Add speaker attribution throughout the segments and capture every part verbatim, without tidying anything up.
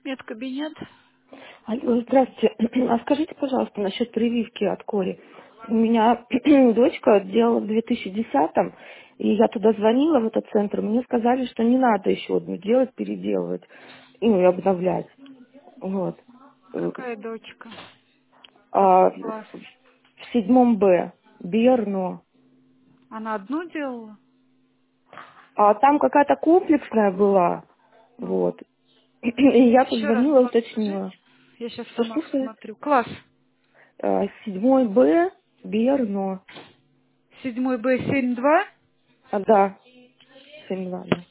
Speaker 1: Медкабинет.
Speaker 2: Алло, здравствуйте. А скажите, пожалуйста, насчет прививки от кори. У меня дочка делала в две тысячи десятом, и я туда звонила, в этот центр. Мне сказали, что не надо еще одну делать, переделывать, ну, и обновлять. Вот. Э,
Speaker 1: Какая дочка?
Speaker 2: А
Speaker 1: Какой класс?
Speaker 2: в седьмом Б, Берно.
Speaker 1: Она одну делала?
Speaker 2: А там какая-то комплексная была.
Speaker 1: Ну,
Speaker 2: Вот. И я
Speaker 1: еще раз
Speaker 2: позвонила,
Speaker 1: класс скажите.
Speaker 2: уточнила.
Speaker 1: Я сейчас
Speaker 2: Что,
Speaker 1: сама
Speaker 2: что, что?
Speaker 1: посмотрю. Класс.
Speaker 2: А, Седьмой Б, Берно.
Speaker 1: Седьмой Б семь два.
Speaker 2: А, да, семь два, да.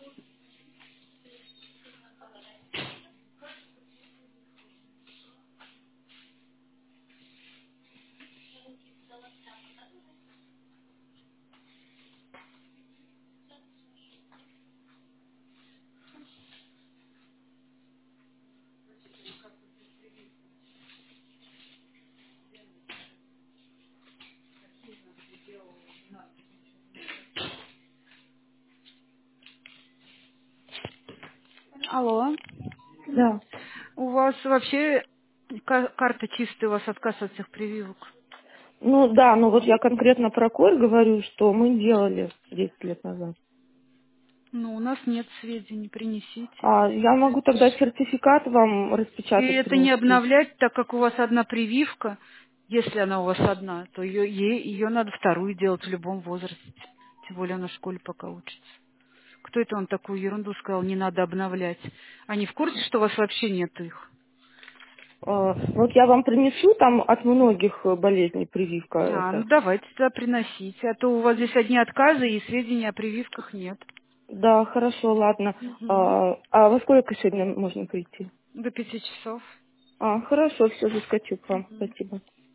Speaker 1: Алло.
Speaker 2: Да.
Speaker 1: У вас вообще ка- карта чистая, у вас отказ от всех прививок?
Speaker 2: Ну да, ну вот я конкретно про корь говорю, что мы делали десять лет назад.
Speaker 1: Ну, у нас нет сведений, принесите.
Speaker 2: А я могу тогда сертификат вам
Speaker 1: И
Speaker 2: распечатать,
Speaker 1: это не
Speaker 2: принести.
Speaker 1: обновлять, так как у вас одна прививка. Если она у вас одна, то ее, ее надо вторую делать в любом возрасте. Тем более она в школе пока учится. Кто это вам такую ерунду сказал, не надо обновлять? Они в курсе, что у вас вообще нет их?
Speaker 2: А, ну вот я вам принесу там от многих э, болезней прививка
Speaker 1: А, ну
Speaker 2: это.
Speaker 1: давайте тогда приносите. А то у вас здесь одни отказы и сведений о прививках нет.
Speaker 2: Да, хорошо, ладно.
Speaker 1: Мгм.
Speaker 2: А, а во сколько сегодня можно прийти?
Speaker 1: До пяти часов.
Speaker 2: А, хорошо, все, заскочу к вам.
Speaker 1: Мгм.
Speaker 2: Спасибо.